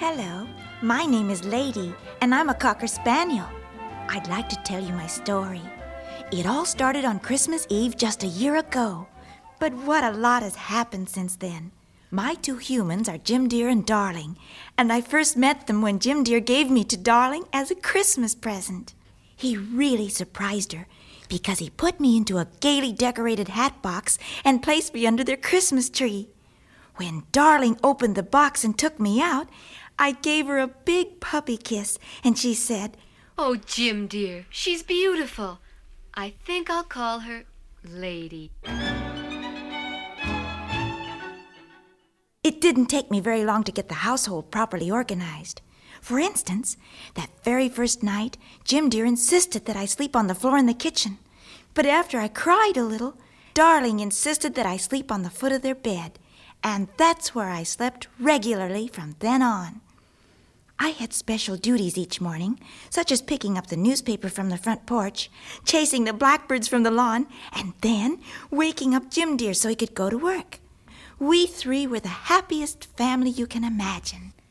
Hello, my name is Lady, and I'm a Cocker Spaniel. I'd like to tell you my story. It all started on Christmas Eve just a year ago, but what a lot has happened since then. My two humans are Jim Dear and Darling, and I first met them when Jim Dear gave me to Darling as a Christmas present. He really surprised her because he put me into a gaily decorated hat box and placed me under their Christmas tree. When Darling opened the box and took me out, I gave her a big puppy kiss, and she said, "Oh, Jim dear, she's beautiful. I think I'll call her Lady." It didn't take me very long to get the household properly organized. For instance, that very first night, Jim Dear insisted that I sleep on the floor in the kitchen. But after I cried a little, Darling insisted that I sleep on the foot of their bed. And that's where I slept regularly from then on. I had special duties each morning, such as picking up the newspaper from the front porch, chasing the blackbirds from the lawn, and then waking up Jim Dear so he could go to work. We three were the happiest family you can imagine.